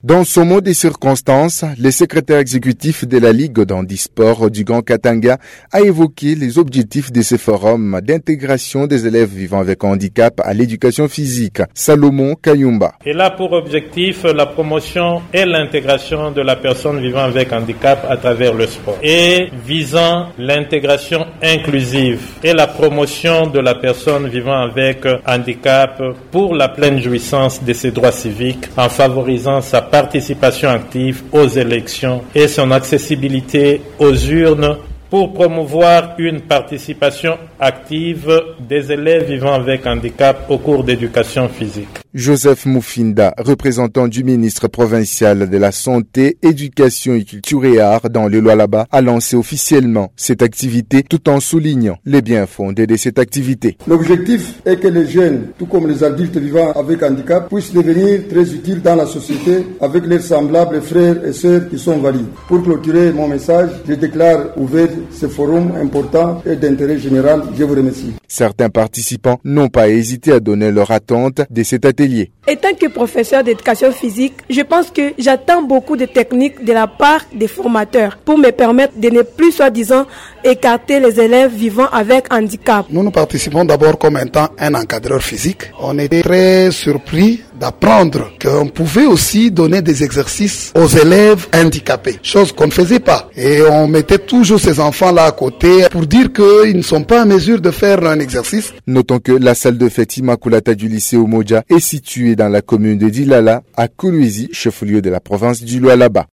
Dans son mot des circonstances, le secrétaire exécutif de la Ligue d'handisport du Grand Katanga a évoqué les objectifs de ce forum d'intégration des élèves vivant avec handicap à l'éducation physique. Salomon Kayumba. Il a pour objectif la promotion et l'intégration de la personne vivant avec handicap à travers le sport et visant l'intégration inclusive et la promotion de la personne vivant avec handicap pour la pleine jouissance de ses droits civiques en favorisant sa participation active aux élections et son accessibilité aux urnes pour promouvoir une participation active des élèves vivant avec handicap au cours d'éducation physique. Joseph Moufinda, représentant du ministre provincial de la Santé, Éducation et Culture et Arts dans le Lualaba, a lancé officiellement cette activité tout en soulignant les bien-fondés de cette activité. L'objectif est que les jeunes, tout comme les adultes vivant avec handicap, puissent devenir très utiles dans la société avec leurs semblables frères et sœurs qui sont valides. Pour clôturer mon message, je déclare ouvert ce forum important et d'intérêt général. Je vous remercie. Certains participants n'ont pas hésité à donner leur attente de cet atelier. En tant que professeur d'éducation physique, je pense que j'attends beaucoup de techniques de la part des formateurs pour me permettre de ne plus soi-disant écarter les élèves vivant avec handicap. Nous participons d'abord comme étant un encadreur physique. On était très surpris d'apprendre qu'on pouvait aussi donner des exercices aux élèves handicapés, chose qu'on ne faisait pas. Et on mettait toujours ces enfants-là à côté pour dire qu'ils ne sont pas en mesure de faire un exercice. Notons que la salle de fête Immaculata du lycée Omoja est située dans la commune de Dilala, à Kolwezi, chef-lieu de la province du Lualaba.